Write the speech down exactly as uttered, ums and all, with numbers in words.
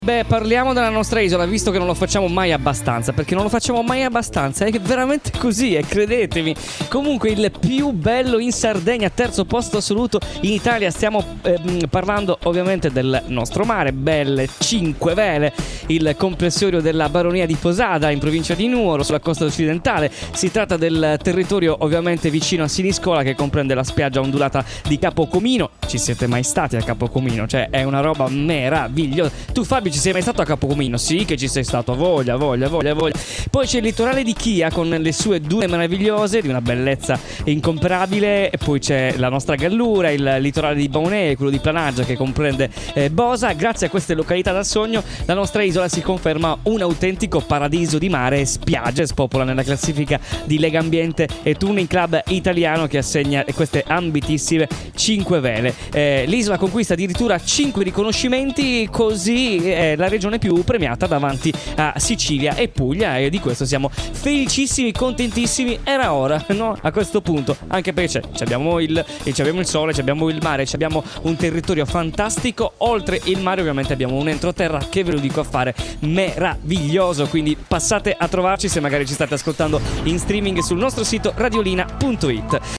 Beh, parliamo della nostra isola, visto che non lo facciamo mai abbastanza, perché non lo facciamo mai abbastanza, è veramente così, e credetemi. Comunque il più bello in Sardegna, terzo posto assoluto in Italia. Stiamo eh, parlando ovviamente del nostro mare, belle cinque vele, il comprensorio della Baronia di Posada in provincia di Nuoro, sulla costa occidentale. Si tratta del territorio ovviamente vicino a Siniscola, che comprende la spiaggia ondulata di Capocomino. Ci siete mai stati a Capocomino? Cioè è una roba meravigliosa. Tu, Fabio, ci sei mai stato a Capocomino? Sì che ci sei stato, voglia, voglia, voglia, voglia. Poi c'è il litorale di Chia con le sue dune meravigliose di una bellezza incomparabile, e poi c'è la nostra Gallura, il litorale di Baunè, quello di Planaggia che comprende eh, Bosa. Grazie a queste località da sogno la nostra isola si conferma un autentico paradiso di mare e spiagge, spopola nella classifica di Legambiente e Tuning Club italiano, che assegna queste ambitissime cinque vele. Eh, l'isola conquista addirittura cinque riconoscimenti, così è la regione più premiata davanti a Sicilia e Puglia, e di questo siamo felicissimi, contentissimi. Era ora, no? A questo punto, anche perché c'è, c'è abbiamo, il, c'è abbiamo il sole, c'è abbiamo il mare, c'è abbiamo un territorio fantastico. Oltre il mare ovviamente abbiamo un entroterra che, ve lo dico, a fare meraviglioso, quindi passate a trovarci se magari ci state ascoltando in streaming sul nostro sito radiolina punto it.